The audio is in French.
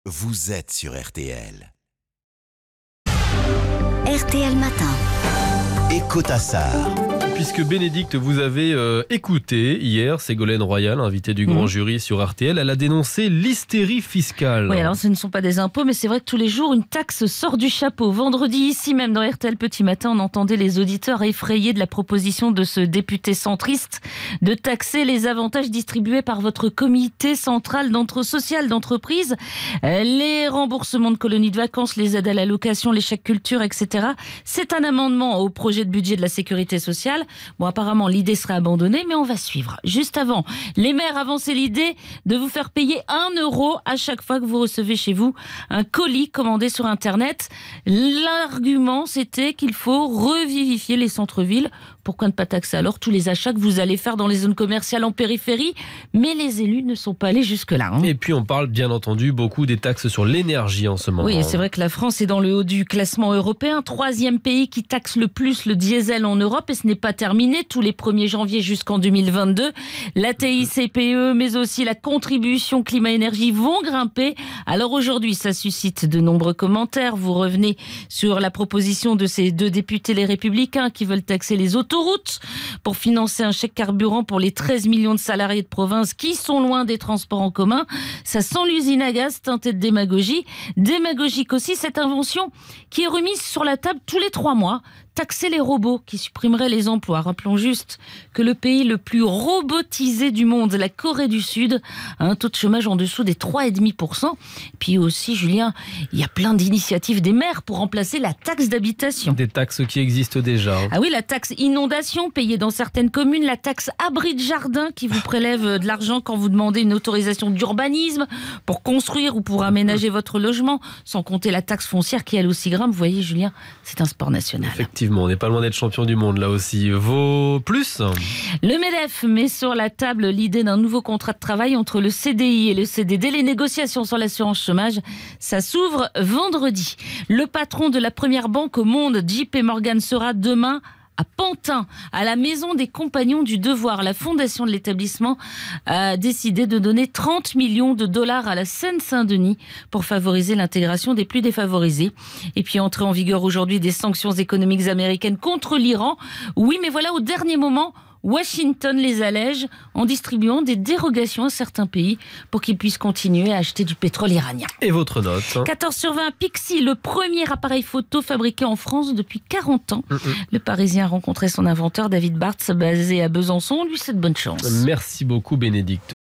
vous êtes sur RTL. RTL Matin. Écoute ça. Puisque Bénédicte, vous avez écouté hier Ségolène Royal, invitée du grand jury sur RTL, elle a dénoncé l'hystérie fiscale. Oui, alors ce ne sont pas des impôts, mais c'est vrai que tous les jours, une taxe sort du chapeau. Vendredi, ici même dans RTL Petit Matin, on entendait les auditeurs effrayés de la proposition de ce député centriste de taxer les avantages distribués par votre comité central social d'entreprise, les remboursements de colonies de vacances, les aides à la location, les chèques culture, etc. C'est un amendement au projet de budget de la sécurité sociale. Bon, apparemment, l'idée sera abandonnée, mais on va suivre. Juste avant, les maires avançaient l'idée de vous faire payer 1 euro à chaque fois que vous recevez chez vous un colis commandé sur Internet. L'argument, c'était qu'il faut revivifier les centres-villes. Pourquoi ne pas taxer alors tous les achats que vous allez faire dans les zones commerciales en périphérie? Mais les élus ne sont pas allés jusque-là. Et puis on parle bien entendu beaucoup des taxes sur l'énergie en ce moment. Oui, c'est vrai que la France est dans le haut du classement européen. 3e pays qui taxe le plus le diesel en Europe. Et ce n'est pas terminé. Tous les 1er janvier jusqu'en 2022, la TICPE, mais aussi la contribution climat-énergie vont grimper. Alors aujourd'hui, ça suscite de nombreux commentaires. Vous revenez sur la proposition de ces 2 députés les Républicains qui veulent taxer les autoroutes pour financer un chèque carburant pour les 13 millions de salariés de province qui sont loin des transports en commun. Ça sent l'usine à gaz teintée de démagogie. Démagogique aussi cette invention qui est remise sur la table tous les 3 mois. Taxer les robots qui supprimeraient les emplois. Rappelons juste que le pays le plus robotisé du monde, la Corée du Sud, a un taux de chômage en dessous des 3,5%. Puis aussi, Julien, il y a plein d'initiatives des maires pour remplacer la taxe d'habitation. Des taxes qui existent déjà. Ah oui, la taxe inondation payée dans certaines communes, la taxe abri de jardin qui vous prélève de l'argent quand vous demandez une autorisation d'urbanisme pour construire ou pour aménager votre logement, sans compter la taxe foncière qui elle aussi grimpe. Vous voyez, Julien, c'est un sport national. Effectivement, on n'est pas loin d'être champion du monde là aussi. Vaut plus. Le MEDEF met sur la table l'idée d'un nouveau contrat de travail entre le CDI et le CDD. Les négociations sur l'assurance chômage, ça s'ouvre vendredi. Le patron de la première banque au monde, JP Morgan, sera demain à Pantin, à la Maison des Compagnons du Devoir. La fondation de l'établissement a décidé de donner 30 millions de dollars à la Seine-Saint-Denis pour favoriser l'intégration des plus défavorisés. Et puis entrée en vigueur aujourd'hui des sanctions économiques américaines contre l'Iran. Oui, mais voilà, au dernier moment, Washington les allège en distribuant des dérogations à certains pays pour qu'ils puissent continuer à acheter du pétrole iranien. Et votre note? 14 sur 20, Pixie, le premier appareil photo fabriqué en France depuis 40 ans. Le Parisien a rencontré son inventeur David Barthes, basé à Besançon. On lui souhaite bonne chance. Merci beaucoup Bénédicte.